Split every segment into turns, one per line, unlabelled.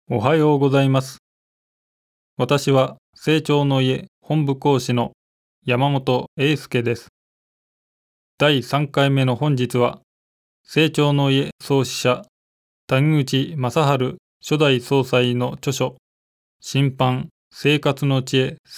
おはようございます。私は成長の家本部講師の山本英介です。第3回目の本日は、成長の家創始者谷口正治初代総裁の著書、新版生活の知恵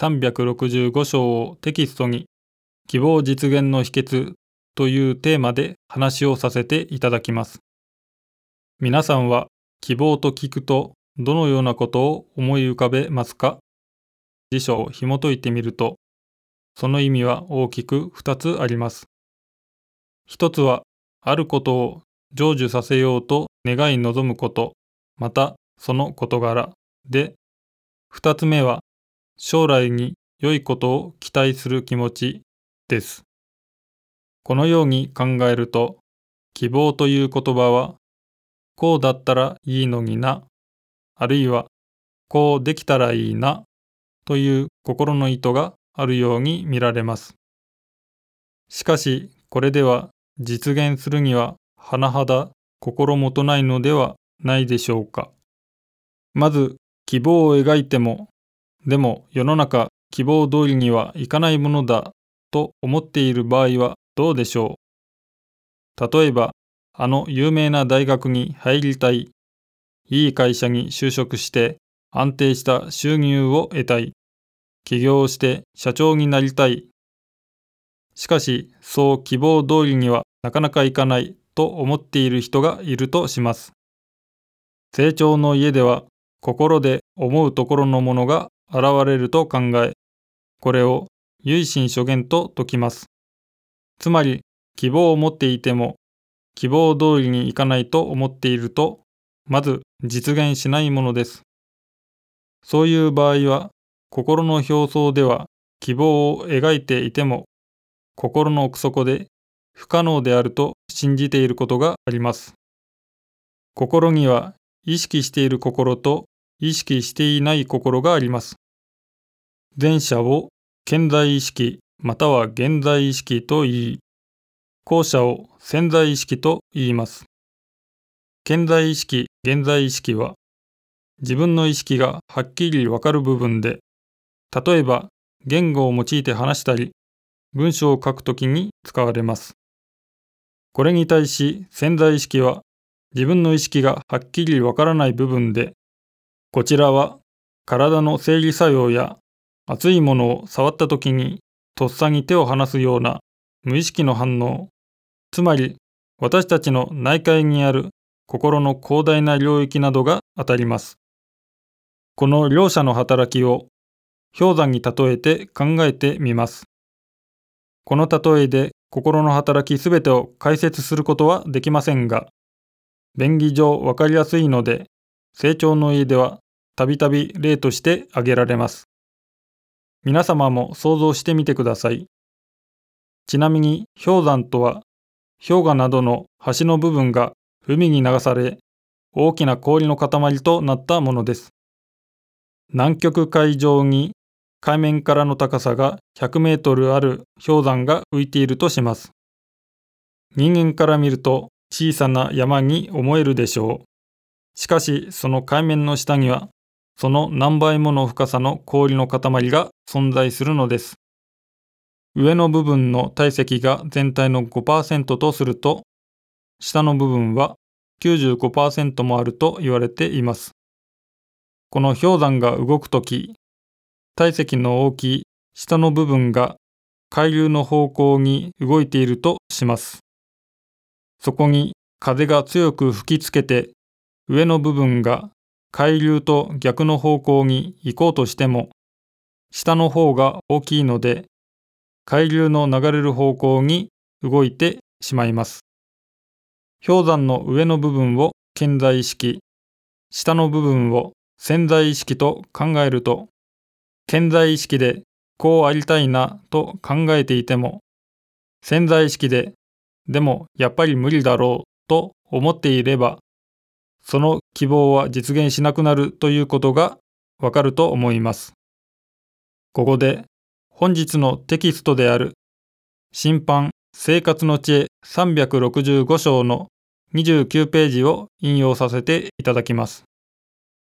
365章をテキストに、希望実現の秘訣というテーマで話をさせていただきます。皆さんは希望と聞くとどのようなことを思い浮かべますか？辞書を紐解いてみると、その意味は大きく2つあります。一つは、あることを成就させようと願い望むこと、またその事柄で、2つ目は、将来に良いことを期待する気持ちです。このように考えると、希望という言葉は、こうだったらいいのにな、あるいはこうできたらいいな、という心の意図があるように見られます。しかし、これでは実現するには甚だ心もとないのではないでしょうか。まず、希望を描いても、でも世の中希望通りにはいかないものだと思っている場合はどうでしょう。例えば、あの有名な大学に入りたい、いい会社に就職して安定した収入を得たい、起業して社長になりたい。しかし、そう希望通りにはなかなかいかないと思っている人がいるとします。成長の家では、心で思うところのものが現れると考え、これを唯心所願と説きます。つまり、希望を持っていても、希望通りにいかないと思っていると、まず実現しないものです。そういう場合は、心の表層では希望を描いていても、心の奥底で不可能であると信じていることがあります。心には意識している心と意識していない心があります。前者を顕在意識または現在意識と言い、後者を潜在意識と言います。顕在意識、現在意識は自分の意識がはっきりわかる部分で、例えば言語を用いて話したり、文章を書くときに使われます。これに対し潜在意識は自分の意識がはっきりわからない部分で、こちらは体の生理作用や熱いものを触ったときにとっさに手を離すような無意識の反応、つまり私たちの内界にある心の広大な領域などが当たります。この両者の働きを氷山に例えて考えてみます。この例えで心の働きすべてを解説することはできませんが、便宜上わかりやすいので、成長の家ではたびたび例として挙げられます。皆様も想像してみてください。ちなみに氷山とは、氷河などの端の部分が海に流され、大きな氷の塊となったものです。南極海上に海面からの高さが100メートルある氷山が浮いているとします。人間から見ると小さな山に思えるでしょう。しかしその海面の下にはその何倍もの深さの氷の塊が存在するのです。上の部分の体積が全体の 5% とすると、下の部分は 95% もあると言われています。この氷山が動くとき、体積の大きい下の部分が海流の方向に動いているとします。そこに風が強く吹きつけて、上の部分が海流と逆の方向に行こうとしても、下の方が大きいので、海流の流れる方向に動いてしまいます。氷山の上の部分を顕在意識、下の部分を潜在意識と考えると、顕在意識でこうありたいなと考えていても、潜在意識ででもやっぱり無理だろうと思っていれば、その希望は実現しなくなるということがわかると思います。ここで本日のテキストである新版生活の知恵365章の29ページを引用させていただきます。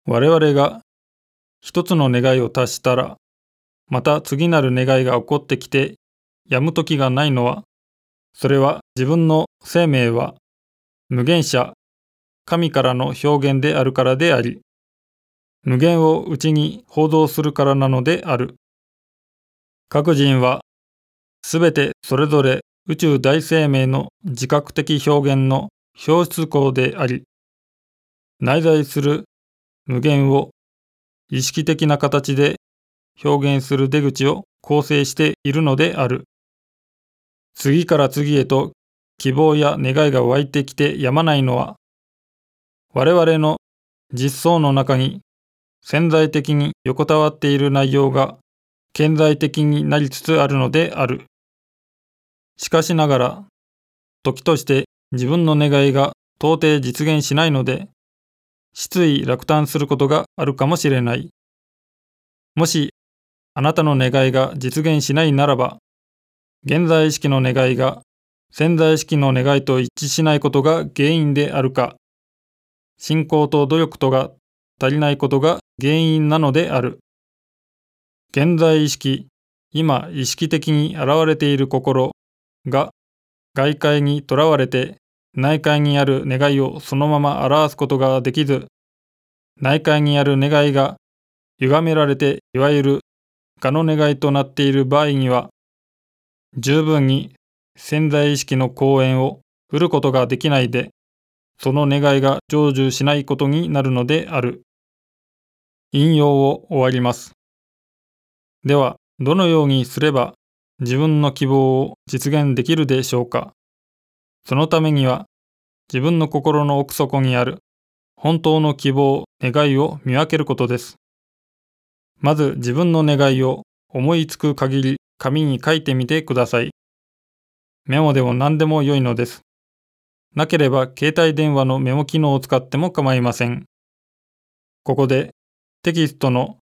我々が一つの願いを達したら、また次なる願いが起こってきて、やむ時がないのは、それは自分の生命は無限者、神からの表現であるからであり、無限を内に報道するからなのである。各人はすべてそれぞれ宇宙大生命の自覚的表現の表出口であり、内在する無限を意識的な形で表現する出口を構成しているのである。次から次へと希望や願いが湧いてきてやまないのは、我々の実相の中に潜在的に横たわっている内容が顕在的になりつつあるのである。しかしながら、時として自分の願いが到底実現しないので、失意落胆することがあるかもしれない。もし、あなたの願いが実現しないならば、現在意識の願いが潜在意識の願いと一致しないことが原因であるか、信仰と努力とが足りないことが原因なのである。現在意識、今意識的に現れている心が外界にとらわれて内界にある願いをそのまま表すことができず、内界にある願いが歪められていわゆる我の願いとなっている場合には、十分に潜在意識の講演を得ることができないで、その願いが成就しないことになるのである。引用を終わります。では、どのようにすれば自分の希望を実現できるでしょうか。そのためには、自分の心の奥底にある本当の希望、願いを見分けることです。まず自分の願いを思いつく限り紙に書いてみてください。メモでも何でも良いのです。なければ携帯電話のメモ機能を使っても構いません。ここでテキストの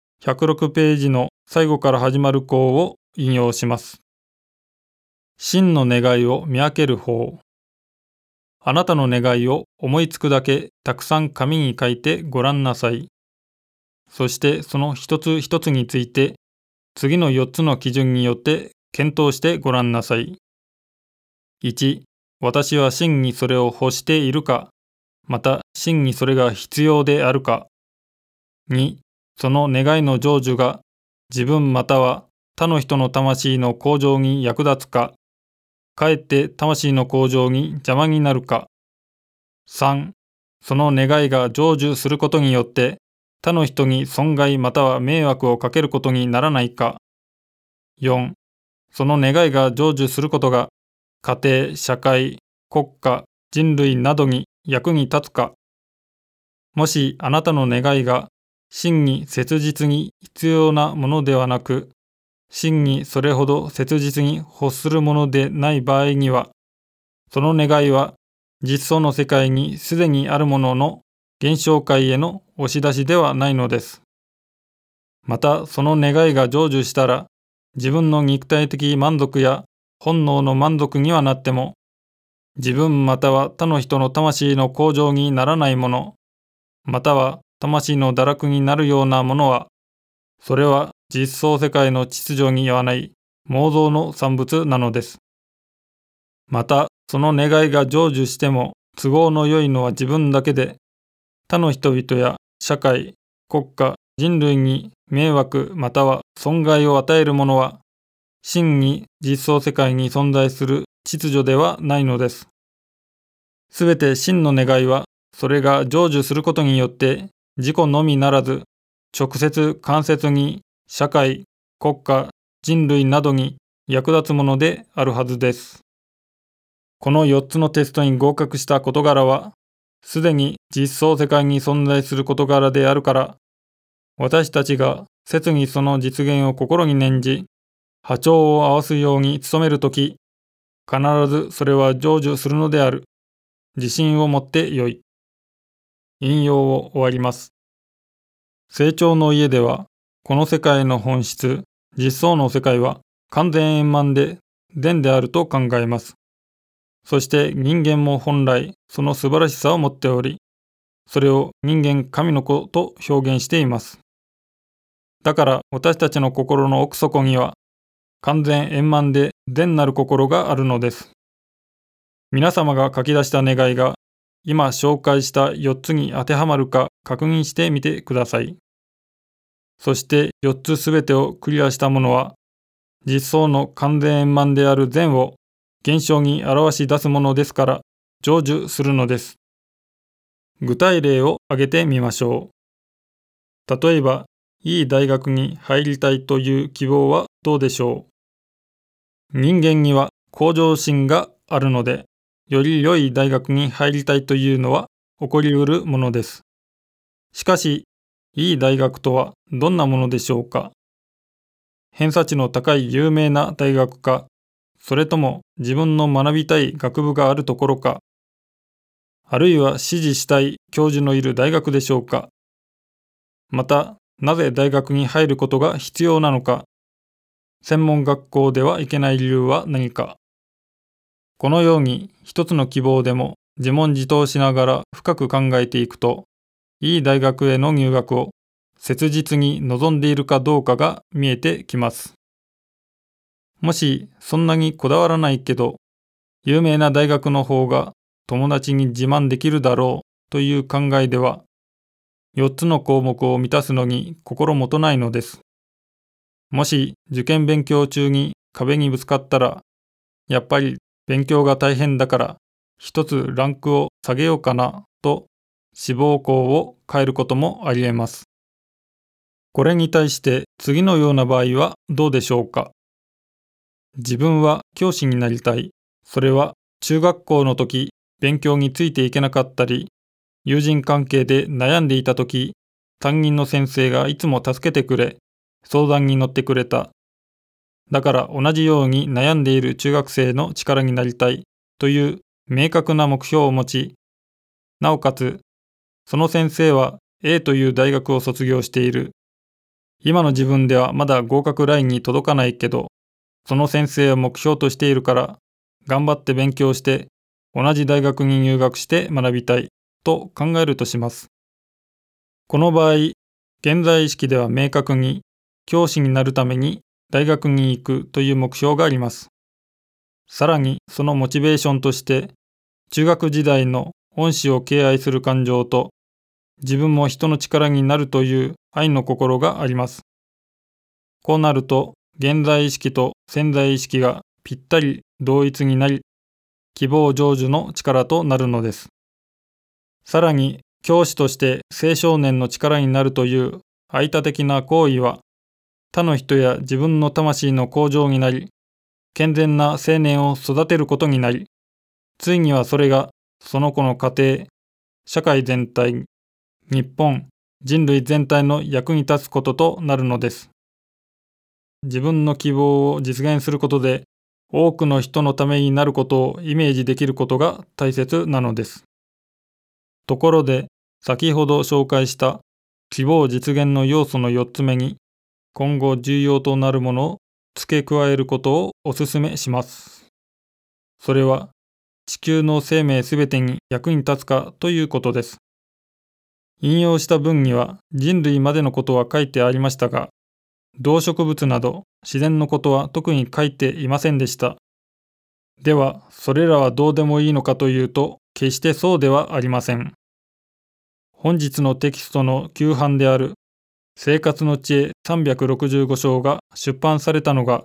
106ページの最後から始まる項を引用します。真の願いを見分ける方。あなたの願いを思いつくだけたくさん紙に書いてごらんなさい。そしてその一つ一つについて次の4つの基準によって検討してごらんなさい。1、私は真にそれを欲しているか、また真にそれが必要であるか。2、その願いの成就が自分または他の人の魂の向上に役立つか、かえって魂の向上に邪魔になるか。3、その願いが成就することによって他の人に損害または迷惑をかけることにならないか。4、その願いが成就することが家庭、社会、国家、人類などに役に立つか。もしあなたの願いが真に切実に必要なものではなく、真にそれほど切実に欲するものでない場合には、その願いは実相の世界にすでにあるものの現象界への押し出しではないのです。またその願いが成就したら、自分の肉体的満足や本能の満足にはなっても、自分または他の人の魂の向上にならないもの、または魂の堕落になるようなものは、それは実相世界の秩序に合わない妄想の産物なのです。また、その願いが成就しても都合の良いのは自分だけで、他の人々や社会、国家、人類に迷惑または損害を与えるものは、真に実相世界に存在する秩序ではないのです。すべて真の願いは、それが成就することによって自己のみならず、直接間接に社会、国家、人類などに役立つものであるはずです。この4つのテストに合格した事柄は、すでに実相世界に存在する事柄であるから、私たちが切にその実現を心に念じ、波長を合わすように努めるとき、必ずそれは成就するのである。自信を持ってよい。引用を終わります。成長の家では、この世界の本質、実相の世界は完全円満で善であると考えます。そして人間も本来その素晴らしさを持っており、 それを人間神の子と表現しています。だから私たちの心の奥底には完全円満で善なる心があるのです。皆様が書き出した願いが今紹介した4つに当てはまるか確認してみてください。そして4つすべてをクリアしたものは実相の完全円満である善を現象に表し出すものですから成就するのです。具体例を挙げてみましょう。例えば、いい大学に入りたいという希望はどうでしょう。人間には向上心があるので、より良い大学に入りたいというのは起こりうるものです。しかし、いい大学とはどんなものでしょうか。偏差値の高い有名な大学か、それとも自分の学びたい学部があるところか、あるいは支持したい教授のいる大学でしょうか。また、なぜ大学に入ることが必要なのか。専門学校では行けない理由は何か。このように一つの希望でも自問自答しながら深く考えていくと、いい大学への入学を切実に望んでいるかどうかが見えてきます。もしそんなにこだわらないけど、有名な大学の方が友達に自慢できるだろうという考えでは、4つの項目を満たすのに心もとないのです。もし受験勉強中に壁にぶつかったら、やっぱり勉強が大変だから一つランクを下げようかなと志望校を変えることもあり得ます。これに対して次のような場合はどうでしょうか。自分は教師になりたい。それは中学校の時勉強についていけなかったり、友人関係で悩んでいた時、担任の先生がいつも助けてくれ、相談に乗ってくれた。だから同じように悩んでいる中学生の力になりたいという明確な目標を持ち、なおかつ、その先生は A という大学を卒業している。今の自分ではまだ合格ラインに届かないけど、その先生を目標としているから、頑張って勉強して同じ大学に入学して学びたいと考えるとします。この場合、現在意識では明確に教師になるために大学に行くという目標があります。さらにそのモチベーションとして中学時代の恩師を敬愛する感情と自分も人の力になるという愛の心があります。こうなると現在意識と潜在意識がぴったり同一になり、希望成就の力となるのです。さらに教師として青少年の力になるという排他的な行為は他の人や自分の魂の向上になり、健全な青年を育てることになり、ついにはそれがその子の家庭、社会全体、日本、人類全体の役に立つこととなるのです。自分の希望を実現することで、多くの人のためになることをイメージできることが大切なのです。ところで、先ほど紹介した希望実現の要素の4つ目に、今後重要となるものを付け加えることをお勧めします。それは、地球の生命すべてに役に立つかということです。引用した文には人類までのことは書いてありましたが、動植物など自然のことは特に書いていませんでした。では、それらはどうでもいいのかというと、決してそうではありません。本日のテキストの旧版である生活の知恵365章が出版されたのが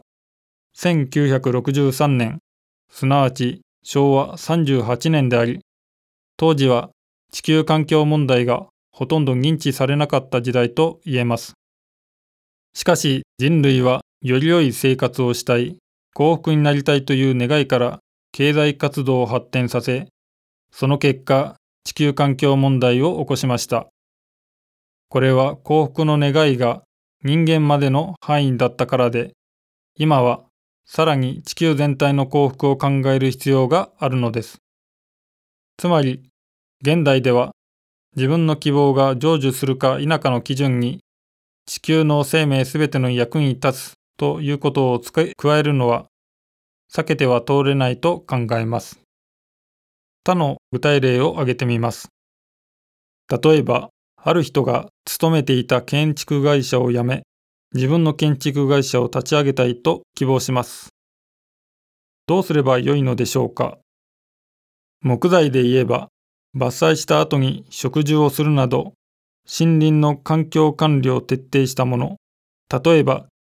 1963年、すなわち昭和38年であり、当時は地球環境問題がほとんど認知されなかった時代と言えます。しかし人類はより良い生活をしたい、幸福になりたいという願いから経済活動を発展させ、その結果、地球環境問題を起こしました。これは幸福の願いが人間までの範囲だったからで、今はさらに地球全体の幸福を考える必要があるのです。つまり、現代では自分の希望が成就するか否かの基準に地球の生命すべての役に立つということを付け加えるのは避けては通れないと考えます。他の具体例を挙げてみます。 例えば、ある人が勤めていた建築会社を辞め、自分の建築会社を立ち上げたいと希望します。どうすればよいのでしょうか。木材で言えば、伐採した後に植樹をするなど、森林の環境管理を徹底したもの、例えば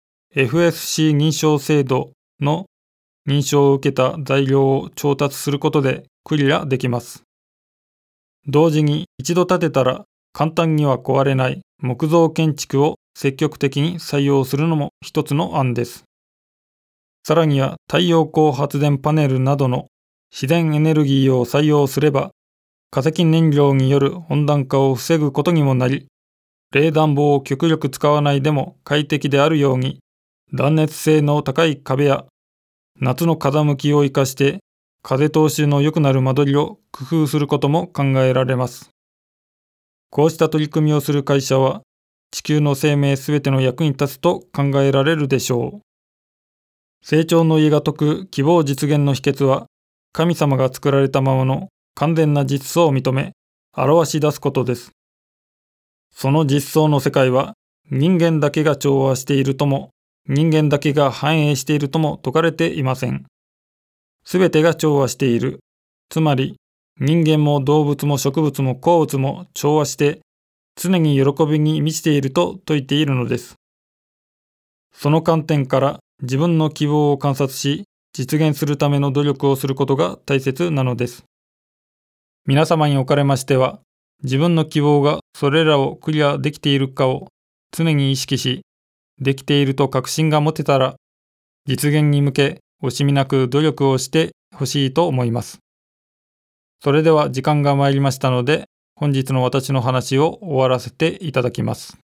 FSC 認証制度の認証を受けた材料を調達することでクリアできます。同時に一度建てたら簡単には壊れない木造建築を積極的に採用するのも一つの案です。さらには太陽光発電パネルなどの自然エネルギーを採用すれば、化石燃料による温暖化を防ぐことにもなり、冷暖房を極力使わないでも快適であるように、断熱性の高い壁や夏の風向きを生かして風通しの良くなる間取りを工夫することも考えられます。こうした取り組みをする会社は、地球の生命すべての役に立つと考えられるでしょう。成長の家が説く希望実現の秘訣は、神様が作られたままの完全な実相を認め、表し出すことです。その実相の世界は、人間だけが調和しているとも、人間だけが繁栄しているとも説かれていません。すべてが調和している。つまり、人間も動物も植物も鉱物も調和して、常に喜びに満ちていると説いているのです。その観点から自分の希望を観察し、実現するための努力をすることが大切なのです。皆様におかれましては、自分の希望がそれらをクリアできているかを常に意識し、できていると確信が持てたら、実現に向け惜しみなく努力をしてほしいと思います。それでは時間が参りましたので、本日の私の話を終わらせていただきます。